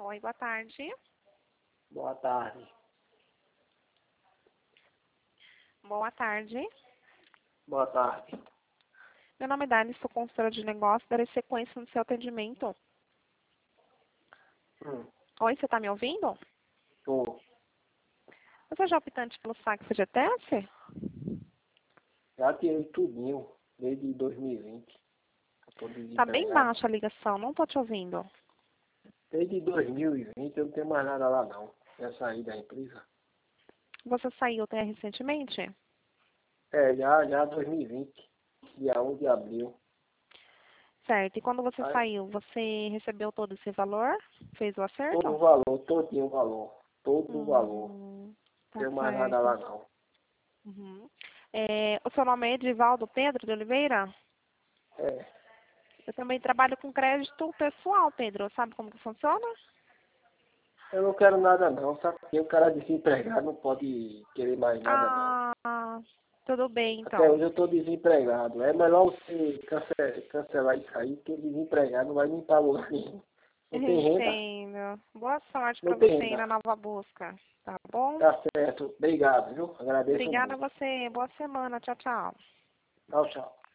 Oi, boa tarde. Boa tarde. Boa tarde. Boa tarde. Meu nome é Dani, sou consultora de negócio, darei sequência no seu atendimento. Oi, você está me ouvindo? Tô. Você já é optante pelo saque FGTS? Já tirei tudinho desde 2020. Eu tô Está bem desempregado. baixa a ligação, não estou te ouvindo. Desde 2020 eu não tenho mais nada lá não. Já saí da empresa. Você saiu até recentemente? Já 2020. Dia 1 de abril. Certo. E quando você Aí, saiu, você recebeu todo esse valor? Fez o acerto? todo o valor, todinho o valor. Todo o valor. Não Tá tenho mais nada certo. lá não. Uhum. O seu nome é Edivaldo Pedro de Oliveira? É. Eu também trabalho com crédito pessoal, Pedro. Sabe como que funciona? Eu não quero nada não. Sabe que o cara desempregado não pode querer mais nada não. Ah, tudo bem, Até então. hoje eu estou desempregado. É melhor você cancelar isso aí, porque desempregado não vai nem para lugar nenhum. Não tem renda? Entendo. Boa sorte Não para tem você aí renda. na nova busca, tá bom? Tá certo. Obrigado, viu? Agradeço Obrigada a muito. você. Boa semana. Tchau, tchau. Tchau, tchau.